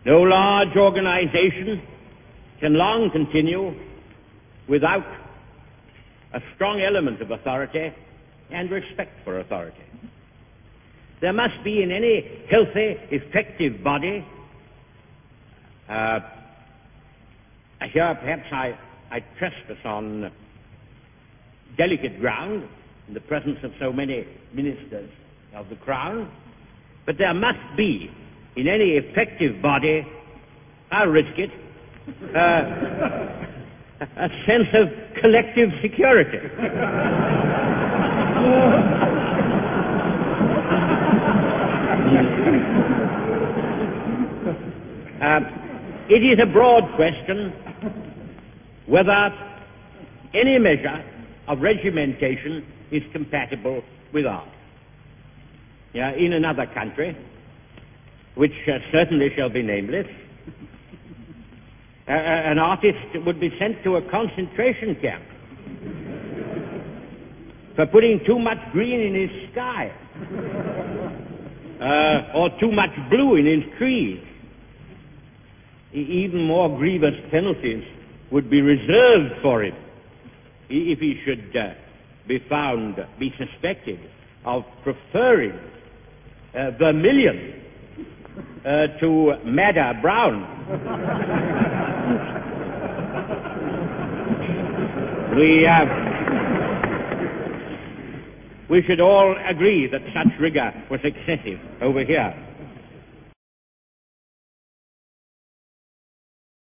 No large organization can long continue without a strong element of authority and respect for authority. There must be in any healthy, effective body, here perhaps I trespass on delicate ground in the presence of so many ministers of the Crown, but there must be in any effective body, I'll risk it, a sense of collective security. It is a broad question whether any measure of regimentation is compatible with art. In another country, which certainly shall be nameless, an artist would be sent to a concentration camp for putting too much green in his sky or too much blue in his trees. Even more grievous penalties would be reserved for him if he should be suspected of preferring vermilion to madder brown. We should all agree that such rigor was excessive over here.